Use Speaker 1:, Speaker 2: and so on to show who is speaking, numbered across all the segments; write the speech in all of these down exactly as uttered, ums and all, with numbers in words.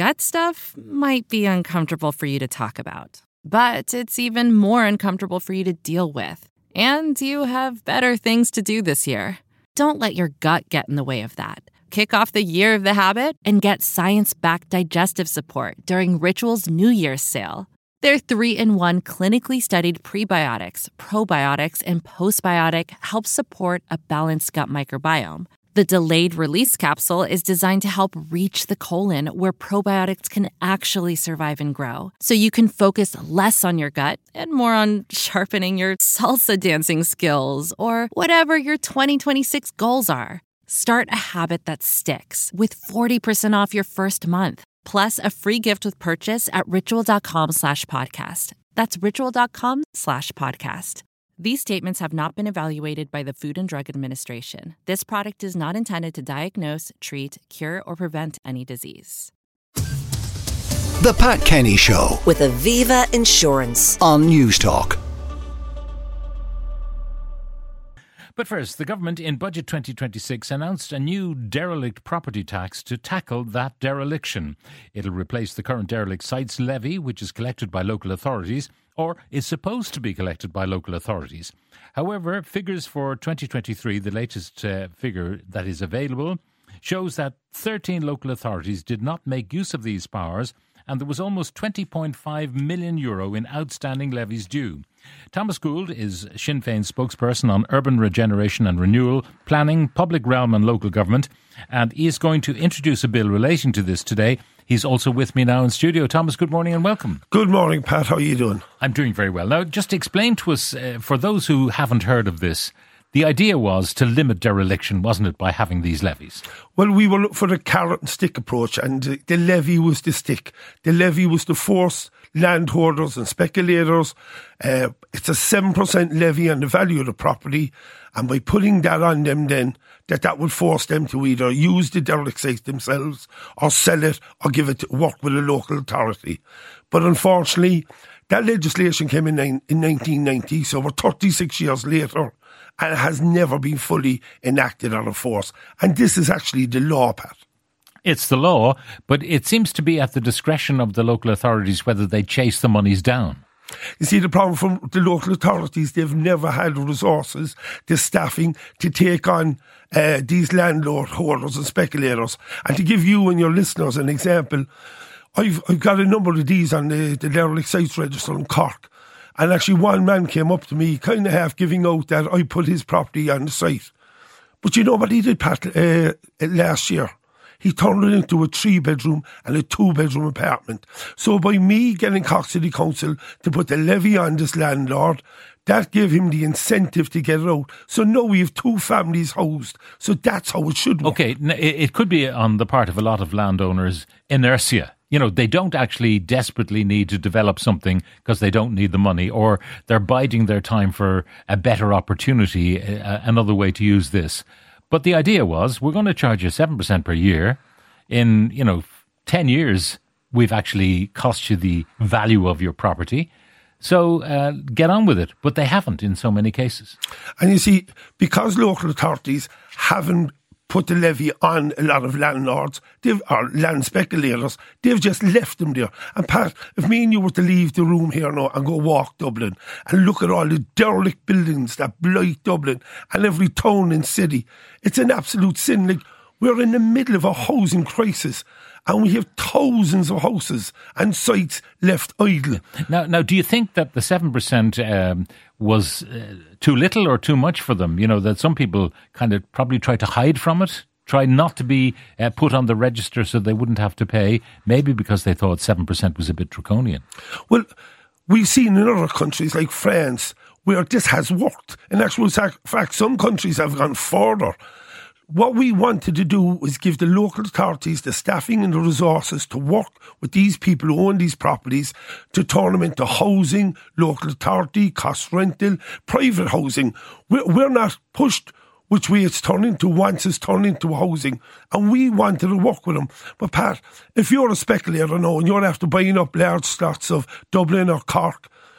Speaker 1: gut stuff might be uncomfortable for you to talk about, but it's even more uncomfortable for you to deal with. And you have better things to do this year. Don't let your gut get in the way of that. Kick off the year of the habit and get science-backed digestive support during Ritual's New Year's sale. Their three-in-one clinically studied prebiotics, probiotics, and postbiotic help support a balanced gut microbiome. The delayed release capsule is designed to help reach the colon where probiotics can actually survive and grow, so you can focus less on your gut and more on sharpening your salsa dancing skills or whatever your twenty twenty-six goals are. Start a habit that sticks with forty percent off your first month, plus a free gift with purchase at ritual.com slash podcast. That's ritual.com slash podcast. These statements have not been evaluated by the Food and Drug Administration. This product is not intended to diagnose, treat, cure, or prevent any disease.
Speaker 2: The Pat Kenny Show
Speaker 3: with Aviva Insurance
Speaker 2: on News Talk.
Speaker 4: But first, the government in Budget twenty twenty-six announced a new derelict property tax to tackle that dereliction. It'll replace the current derelict sites levy, which is collected by local authorities, or is supposed to be collected by local authorities. However, figures for twenty twenty-three, the latest uh, figure that is available, shows that thirteen local authorities did not make use of these powers, and there was almost twenty point five million euro in outstanding levies due. Thomas Gould is Sinn Féin's spokesperson on urban regeneration and renewal, planning, public realm and local government, and he is going to introduce a bill relating to this today. He's also with me now in studio. Thomas, good morning and welcome.
Speaker 5: Good morning, Pat. How are you doing?
Speaker 4: I'm doing very well. Now, just explain to us, uh, for those who haven't heard of this, the idea was to limit dereliction, wasn't it, by having these levies?
Speaker 5: Well, we were looking for the carrot and stick approach, and the levy was the stick. The levy was to force landholders and speculators. Uh, it's a seven percent levy on the value of the property, and by putting that on them then, that that would force them to either use the derelict sites themselves or sell it or give it to work with a local authority. But unfortunately, that legislation came in, in nineteen ninety, so we're thirty-six years later, and it has never been fully enacted or enforced. And this is actually the law, Pat.
Speaker 4: It's the law, but it seems to be at the discretion of the local authorities whether they chase the monies down.
Speaker 5: You see, the problem from the local authorities, they've never had the resources, the staffing to take on uh, these landlord holders and speculators. And to give you and your listeners an example, I've, I've got a number of these on the, the derelict sites register in Cork. And actually one man came up to me, kind of half giving out that I put his property on the site. But you know what he did, Pat, uh, last year? He turned it into a three-bedroom and a two-bedroom apartment. So by me getting Cork City Council to put the levy on this landlord, that gave him the incentive to get it out. So now we have two families housed. So that's how it should work.
Speaker 4: Okay, it could be on the part of a lot of landowners inertia. You know, they don't actually desperately need to develop something because they don't need the money, or they're biding their time for a better opportunity, uh, another way to use this. But the idea was, we're going to charge you seven percent per year. In, you know, ten years, we've actually cost you the value of your property. So uh, get on with it. But they haven't in so many cases.
Speaker 5: And you see, because local authorities haven't put the levy on a lot of landlords, they've, or land speculators, they've just left them there. And Pat, if me and you were to leave the room here now and go walk Dublin and look at all the derelict buildings that blight Dublin and every town and city, it's an absolute sin. Like, we're in the middle of a housing crisis and we have thousands of houses and sites left idle.
Speaker 4: Now, now, do you think that the seven percent um, was uh, too little or too much for them? You know, that some people kind of probably try to hide from it, try not to be uh, put on the register so they wouldn't have to pay, maybe because they thought seven percent was a bit draconian.
Speaker 5: Well, we've seen in other countries like France where this has worked. In actual fact, some countries have gone further. What we wanted to do was give the local authorities the staffing and the resources to work with these people who own these properties to turn them into housing, local authority, cost rental, private housing. We're, we're not pushed which way it's turned into once it's turned into housing. And we wanted to work with them. But Pat, if you're a speculator now and you're after buying up large slots of Dublin or Cork,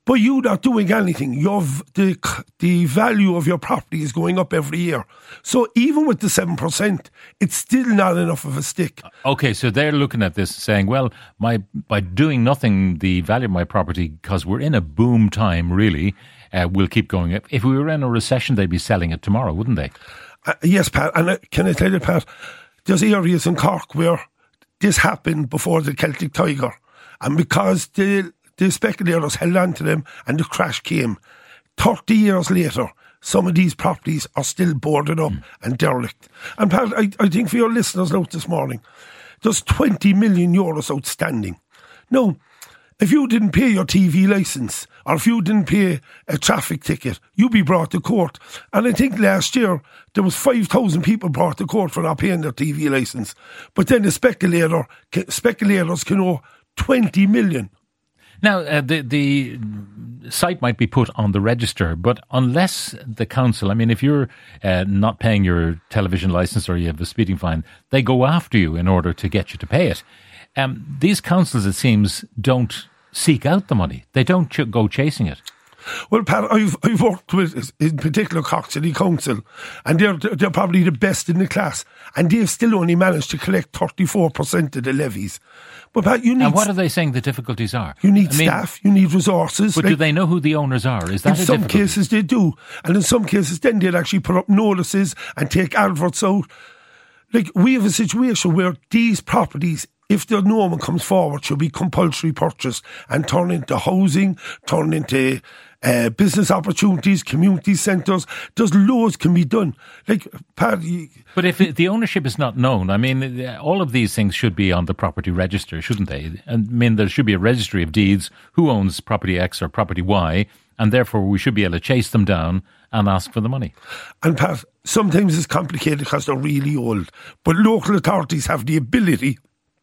Speaker 5: But you not doing anything, your v- the the value of your property is going up every year. So even with the seven percent, it's still not enough of a stick.
Speaker 4: Okay, so they're looking at this saying, well, my by doing nothing, the value of my property, because we're in a boom time, really, uh, will keep going up. If we were in a recession, they'd be selling it tomorrow, wouldn't they?
Speaker 5: Uh, yes, Pat. And uh, can I tell you, Pat, there's areas in Cork where this happened before the Celtic Tiger. And because the, the speculators held on to them and the crash came, thirty years later, some of these properties are still boarded up mm. and derelict. And Pat, I, I think for your listeners out this morning, there's twenty million euros outstanding. Now, if you didn't pay your T V licence, or if you didn't pay a traffic ticket, you'd be brought to court. And I think last year there was five thousand people brought to court for not paying their T V licence. But then the speculator, speculators can owe twenty million.
Speaker 4: Now, uh, the the site might be put on the register, but unless the council, I mean, if you're uh, not paying your television licence or you have a speeding fine, they go after you in order to get you to pay it. Um, these councils, it seems, don't seek out the money. They don't ch- go chasing it.
Speaker 5: Well, Pat, I've, I've worked with, in particular, Cork City Council, and they're, they're probably the best in the class, and they've still only managed to collect thirty-four percent of the levies. But Pat, you need...
Speaker 4: And what are they saying the difficulties are?
Speaker 5: You need
Speaker 4: I mean,
Speaker 5: staff, you need resources.
Speaker 4: But like, do they know who the owners are? Is that
Speaker 5: in
Speaker 4: a
Speaker 5: some
Speaker 4: difficulty?
Speaker 5: cases they do, and in some cases then they'd actually put up notices and take adverts out. Like, we have a situation where these properties, if the no one comes forward, should be compulsory purchase and turn into housing, turn into uh, business opportunities, community centres. There's loads can be done. Like, Pat, you,
Speaker 4: but if it, the ownership is not known, I mean, all of these things should be on the property register, shouldn't they? I mean, there should be a registry of deeds, who owns property X or property Y, and therefore we should be able to chase them down and ask for the money.
Speaker 5: And Pat, sometimes it's complicated because they're really old, but local authorities have the ability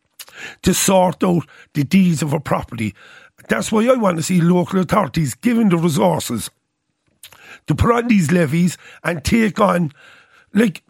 Speaker 5: to sort out the deeds of a property. That's why I want to see local authorities given the resources to put on these levies and take on, like,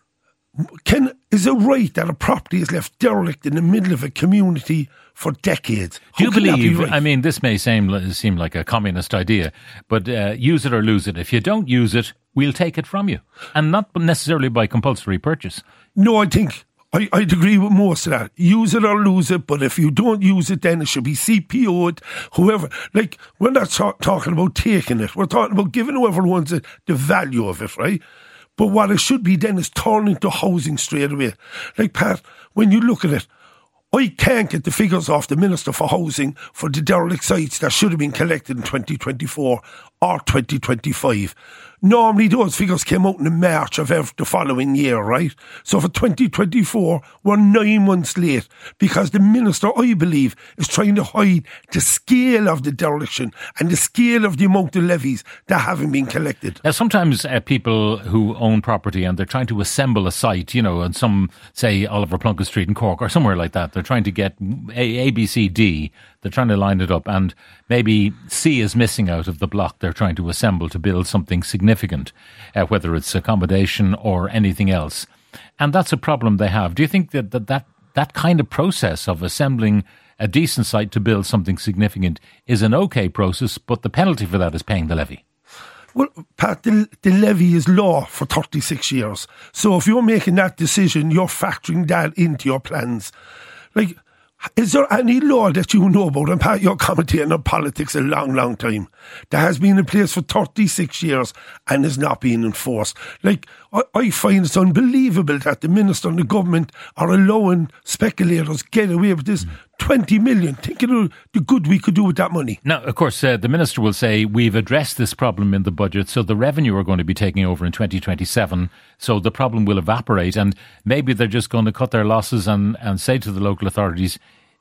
Speaker 5: can is it right that a property is left derelict in the middle of a community for decades?
Speaker 4: Do you
Speaker 5: How can that be
Speaker 4: believe,
Speaker 5: right?
Speaker 4: I mean, this may seem, seem like a communist idea, but uh, use it or lose it. If you don't use it, we'll take it from you. And not necessarily by compulsory purchase.
Speaker 5: No, I think... I, I'd agree with most of that. Use it or lose it, but if you don't use it, then it should be C P O'd, whoever. Like, we're not talk, talking about taking it. We're talking about giving whoever wants it the value of it, right? But what it should be then is turning to housing straight away. Like, Pat, when you look at it, I can't get the figures off the Minister for Housing for the derelict sites that should have been collected in twenty twenty-four or twenty twenty-five. Normally those figures came out in the March of the following year, right? So for twenty twenty-four, we're nine months late because the Minister, I believe, is trying to hide the scale of the dereliction and the scale of the amount of levies that haven't been collected.
Speaker 4: Now, sometimes uh, people who own property and they're trying to assemble a site, you know, and some, say, Oliver Plunkett Street in Cork or somewhere like that, they're trying to get A, A, B, C, D, they're trying to line it up, and maybe C is missing out of the block they're trying to assemble to build something significant, uh, whether it's accommodation or anything else. And that's a problem they have. Do you think that that, that that kind of process of assembling a decent site to build something significant is an okay process, but the penalty for that is paying the levy?
Speaker 5: Well, Pat, the, the levy is law for thirty-six years. So if you're making that decision, you're factoring that into your plans. Like, is there any law that you know about, and Pat, you're commentating on politics a long, long time, that has been in place for thirty-six years and is not being enforced? Like, I, I find it's unbelievable that the Minister and the government are allowing speculators get away with this. Mm. twenty million. Think of the good we could do with that money.
Speaker 4: Now, of course, uh, the Minister will say, we've addressed this problem in the budget, so the revenue are going to be taking over in twenty twenty-seven, so the problem will evaporate, and maybe they're just going to cut their losses and, and say to the local authorities,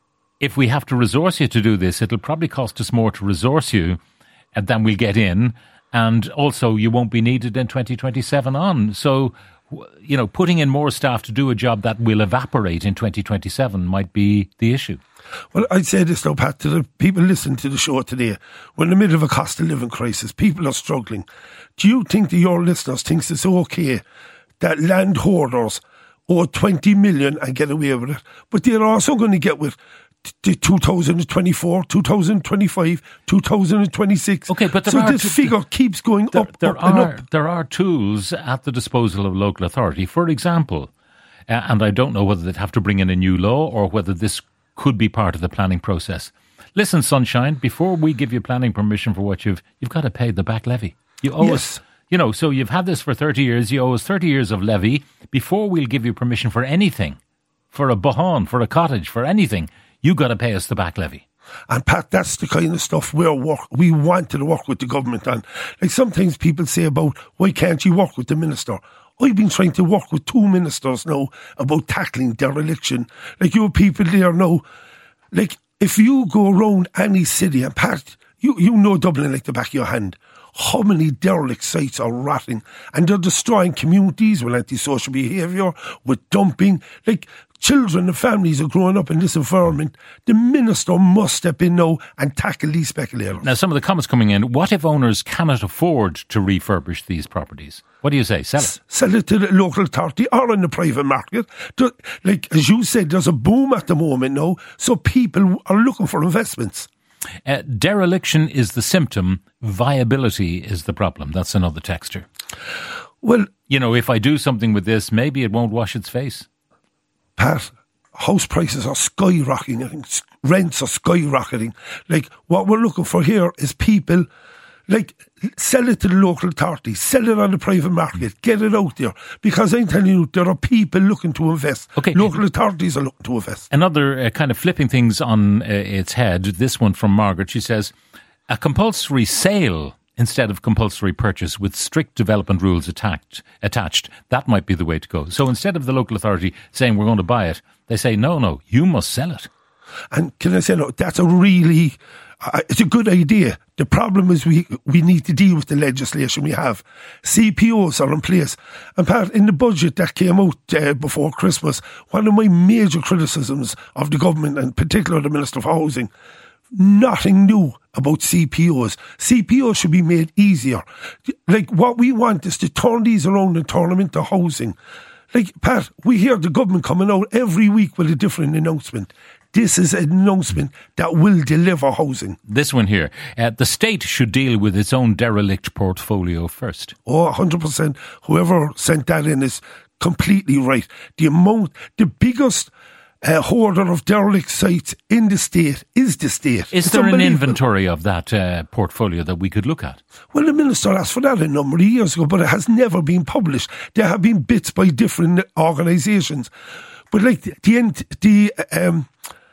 Speaker 4: if we have to resource you to do this, it'll probably cost us more to resource you than we'll get in, and also you won't be needed in twenty twenty-seven on. So, you know, putting in more staff to do a job that will evaporate in twenty twenty-seven might be the issue.
Speaker 5: Well, I'd say this though, Pat, to the people listening to the show today, we're in the middle of a cost of living crisis. People are struggling. Do you think that your listeners think it's okay that land hoarders owe twenty million and get away with it? But they're also going to get with t- two thousand twenty-four, two thousand twenty-five, two thousand twenty-six.
Speaker 4: Okay, but there
Speaker 5: so
Speaker 4: are
Speaker 5: this
Speaker 4: t-
Speaker 5: figure keeps going
Speaker 4: there,
Speaker 5: up,
Speaker 4: there
Speaker 5: up
Speaker 4: are,
Speaker 5: and up.
Speaker 4: There are tools at the disposal of local authority. For example, uh, and I don't know whether they'd have to bring in a new law or whether this could be part of the planning process. Listen, Sunshine, before we give you planning permission for what you've, you've got to pay the back levy. You owe
Speaker 5: Yes.
Speaker 4: us, you know, so you've had this for thirty years, you owe us thirty years of levy. Before we'll give you permission for anything, for a bahan, for a cottage, for anything, you got to pay us the back levy.
Speaker 5: And Pat, that's the kind of stuff we're work, we wanted to work with the government on. Like sometimes people say about, why can't you work with the minister? I've been trying to work with two ministers now about tackling dereliction. Like you have people there now, like if you go around any city, and Pat, you, you know Dublin like the back of your hand, how many derelict sites are rotting and they're destroying communities with antisocial behaviour, with dumping. Like children and families are growing up in this environment. The minister must step in now and tackle these speculators.
Speaker 4: Now, some of the comments coming in, what if owners cannot afford to refurbish these properties? What do you say? Sell it?
Speaker 5: S- Sell it to the local authority or in the private market. There- Like, as you said, there's a boom at the moment now, so people are looking for investments.
Speaker 4: Uh, dereliction is the symptom, viability is the problem. That's another texture.
Speaker 5: Well,
Speaker 4: You know, if I do something with this, maybe it won't wash its face.
Speaker 5: Pat, house prices are skyrocketing. I think s- rents are skyrocketing. Like, what we're looking for here is people, like, sell it to the local authority, sell it on the private market, get it out there. Because I'm telling you, there are people looking to invest.
Speaker 4: Okay.
Speaker 5: Local authorities are looking to invest.
Speaker 4: Another uh, kind of flipping things on uh, its head, this one from Margaret, she says, a compulsory sale instead of compulsory purchase with strict development rules attacked, attached, that might be the way to go. So instead of the local authority saying we're going to buy it, they say, no, no, you must sell it.
Speaker 5: And can I say, look, that's a really, uh, it's a good idea. The problem is we we need to deal with the legislation we have. C P Os are in place. And Pat, in the budget that came out uh, before Christmas, one of my major criticisms of the government, and particularly the Minister for Housing, nothing new about C P Os. C P Os should be made easier. Like, what we want is to turn these around and turn them into housing. Like, Pat, we hear the government coming out every week with a different announcement. This is an announcement that will deliver housing.
Speaker 4: This one here, uh, the state should deal with its own derelict portfolio first.
Speaker 5: Oh, one hundred percent. Whoever sent that in is completely right. The amount, the biggest uh, hoarder of derelict sites in the state is the state.
Speaker 4: Is
Speaker 5: It's
Speaker 4: there an
Speaker 5: unbelievable.
Speaker 4: inventory of that uh, portfolio that we could look at?
Speaker 5: Well, the minister asked for that a number of years ago, but it has never been published. There have been bits by different organisations. But like the, the, end- the um,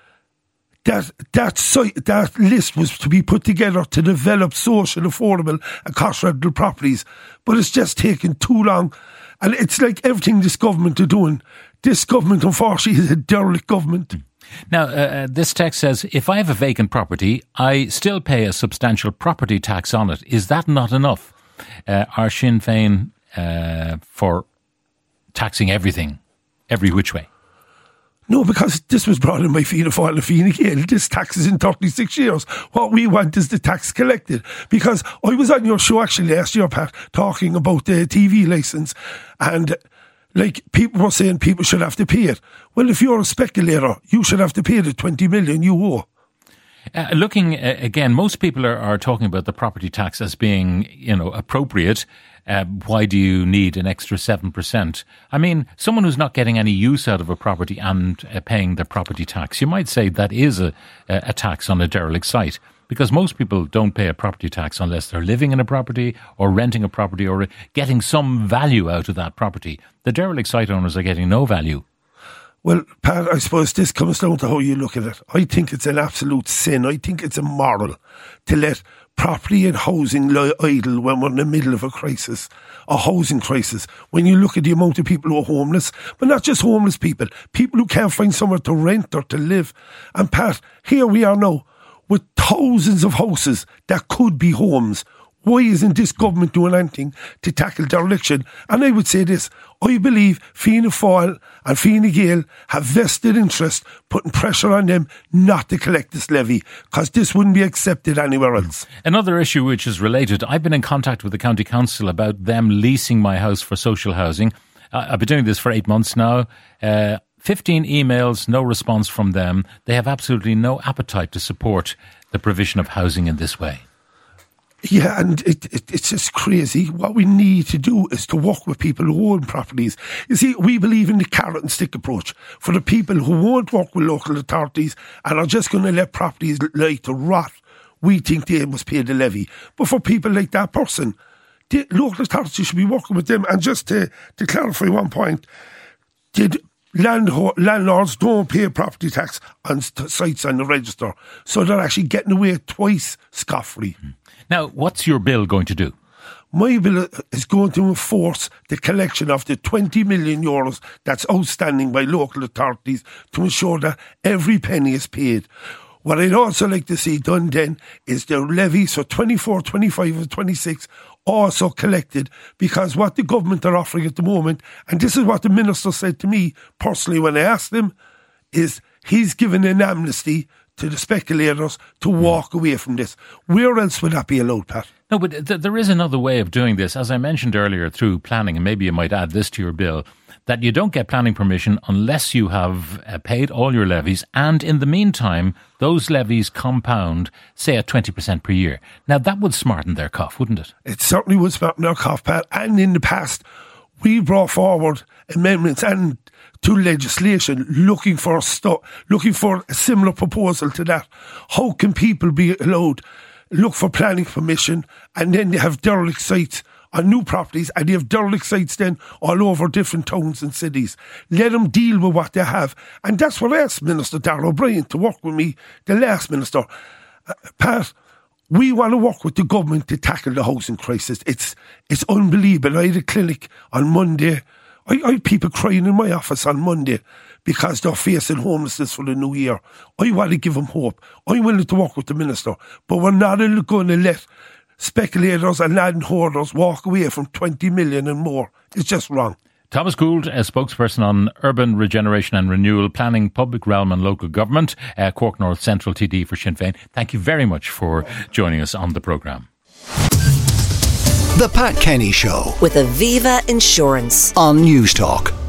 Speaker 5: that that site, that list was to be put together to develop social, affordable and cost rental properties, but it's just taken too long. And it's like everything this government are doing. This government, unfortunately, is a derelict government.
Speaker 4: Now, uh, this text says, if I have a vacant property, I still pay a substantial property tax on it. Is that not enough? Uh, are Sinn Féin uh, for taxing everything, every which way?
Speaker 5: No, because this was brought in by Fianna Fáil and Fine Gael. This tax is in thirty-six years. What we want is the tax collected. Because I was on your show actually last year, Pat, talking about the T V licence, and like people were saying people should have to pay it. Well, if you're a speculator, you should have to pay the twenty million you owe.
Speaker 4: Uh, looking uh, again, most people are, are talking about the property tax as being, you know, appropriate. Uh, why do you need an extra seven percent? I mean, someone who's not getting any use out of a property and uh, paying their property tax, you might say that is a, a tax on a derelict site, because most people don't pay a property tax unless they're living in a property or renting a property or getting some value out of that property. The derelict site owners are getting no value.
Speaker 5: Well, Pat, I suppose this comes down to how you look at it. I think it's an absolute sin. I think it's immoral to let property and housing lie idle when we're in the middle of a crisis, a housing crisis. When you look at the amount of people who are homeless, but not just homeless people, people who can't find somewhere to rent or to live. And Pat, here we are now with thousands of houses that could be homes. Why isn't this government doing anything to tackle dereliction? And I would say this, I believe Fianna Fáil and Fine Gael have vested interest putting pressure on them not to collect this levy, because this wouldn't be accepted anywhere else.
Speaker 4: Another issue which is related, I've been in contact with the County Council about them leasing my house for social housing. Uh, I've been doing this for eight months now. Uh, fifteen emails, no response from them. They have absolutely no appetite to support the provision of housing in this way.
Speaker 5: Yeah, and it, it, it's just crazy. What we need to do is to work with people who own properties. You see, we believe in the carrot and stick approach. For the people who won't work with local authorities and are just going to let properties lie to rot, we think they must pay the levy. But for people like that person, the local authorities should be working with them. And just to, to clarify one point, did landho- landlords don't pay property tax on st- sites on the register, so they're actually getting away twice scot-free. Mm.
Speaker 4: Now, what's your bill going to do?
Speaker 5: My bill is going to enforce the collection of the twenty million euros that's outstanding by local authorities to ensure that every penny is paid. What I'd also like to see done then is the levies for twenty-four, twenty-five and twenty-six also collected, because what the government are offering at the moment, and this is what the minister said to me personally when I asked him, is he's given an amnesty to the speculators to walk away from this. Where else would that be allowed, Pat?
Speaker 4: No, but th- there is another way of doing this. As I mentioned earlier, through planning, and maybe you might add this to your bill, that you don't get planning permission unless you have uh, paid all your levies, and in the meantime, those levies compound, say, at twenty percent per year. Now, that would smarten their cough, wouldn't it?
Speaker 5: It certainly would smarten their cough, Pat. And in the past, we brought forward amendments and to legislation looking for a stu- looking for a similar proposal to that. How can people be allowed look for planning permission, and then they have derelict sites on new properties, and they have derelict sites then all over different towns and cities? Let them deal with what they have. And that's what I asked Minister Darragh O'Brien to work with me, the last minister. Uh, Pat, we want to work with the government to tackle the housing crisis. It's it's unbelievable. I had a clinic on Monday. I, I had people crying in my office on Monday because they're facing homelessness for the new year. I want to give them hope. I'm willing to work with the minister, but we're not going to let speculators and land hoarders walk away from twenty million and more. It's just wrong.
Speaker 4: Thomas Gould, a spokesperson on urban regeneration and renewal, planning, public realm and local government, uh, Cork North Central T D for Sinn Féin. Thank you very much for joining us on the programme.
Speaker 2: The Pat Kenny Show
Speaker 3: with Aviva Insurance
Speaker 2: on News Talk.